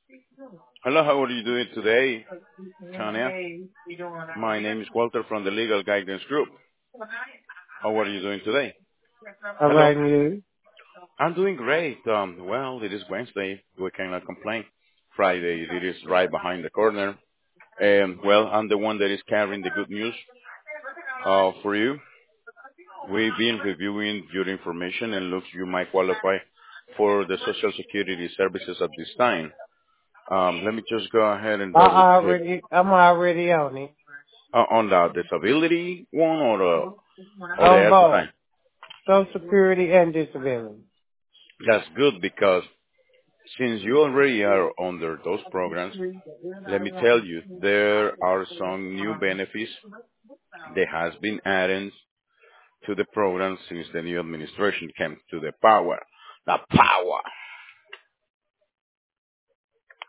Hello, how are you doing today, Tanya? My name is Walter from the Legal Guidance Group. How are you doing today? All Hello. right, you. I'm doing great. Well, it is Wednesday. We cannot complain. Friday, it is right behind the corner. Well, I'm the one that is carrying the good news for you. We've been reviewing your information and looks you might qualify for the Social Security services at this time. Let me just go ahead and double check I'm already on it. on the disability one or the On both exercise. Social Security and disability. That's good because since you already are under those programs, let me tell you, there are some new benefits that has been added to the program since the new administration came to the power. The power.